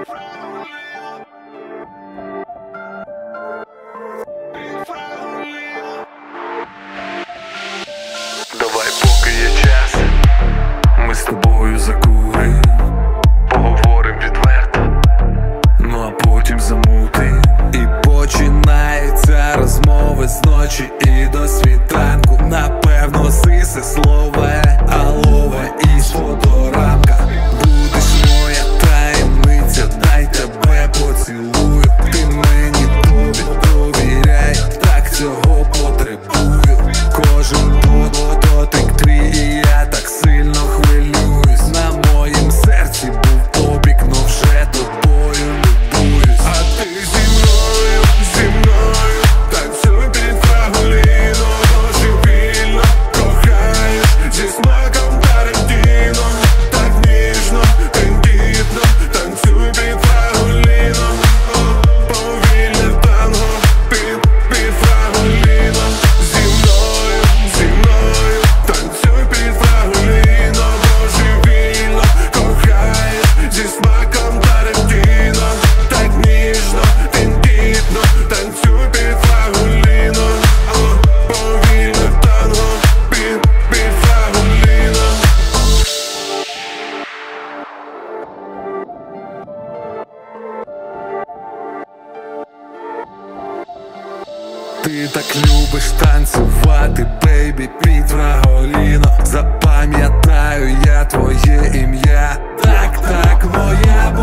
Давай, поки є час, ми з тобою закурим, поговорим відверто, ну а потім замутим. І починаються розмови з ночі і до світанку. Напевно, сисе слове, алове із фоторамка. Будеш моя таємниця, дай тебе поцілую. Ти мені довіряй, так цього потребую. Кожен дотик твій, і я так сильно хвилююсь. На моїм серці був опік, но вже тобою любуюсь. А ти зі мною, танцюй під фрагуліно. Божевільно кохаєш зі смаком Тарантіно. Так ніжно, тендітно, танцюй під фрагуліно. Повільне танго під фрагуліно. Зі мною, танцюй під фрагуліно. Божевільно кохаєш зі смаком Тарантіно. Так ніжно, тендітно, танцюй під фрагуліно. Повільне танго під фрагуліно. Ти так любиш танцювати, бейбі, під фрагуліно. Запам'ятаю я твоє ім'я. Так, моя